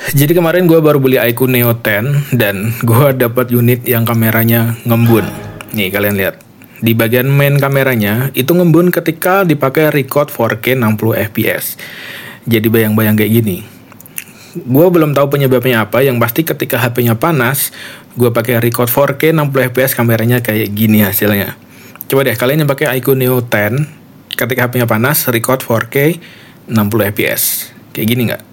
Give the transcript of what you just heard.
Jadi kemarin gue baru beli iQOO Neo 10 dan gue dapat unit yang kameranya ngembun. Nih kalian lihat. Di bagian main kameranya itu ngembun ketika dipakai record 4K 60 fps. Jadi bayang-bayang kayak gini. Gue belum tahu penyebabnya apa, yang pasti ketika HP-nya panas, gue pakai record 4K 60 fps kameranya kayak gini hasilnya. Coba deh kalian yang pakai iQOO Neo 10, ketika HP-nya panas record 4K 60 fps. Kayak gini nggak?